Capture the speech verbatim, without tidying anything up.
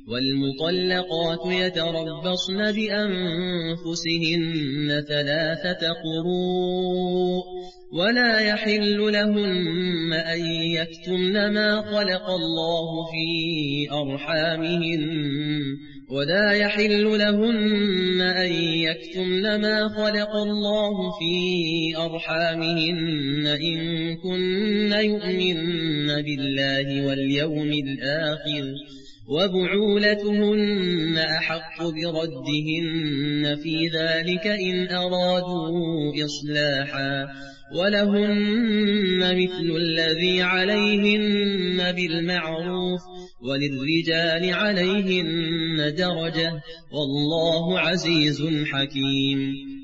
والمطلقات يتربصن بأنفسهن ثلاثة قروء ولا يحل لهن أن يكتمن ما خلق الله في أرحامهن ولا يحل لهن أن يكتمن ما خلق الله في أرحامهن إن كن يؤمن بالله واليوم الآخر وبعولتهن أحق بردهن في ذلك إن أرادوا إصلاحا ولهن مثل الذي عليهن بالمعروف وللرجال عليهن درجة والله عزيز حكيم.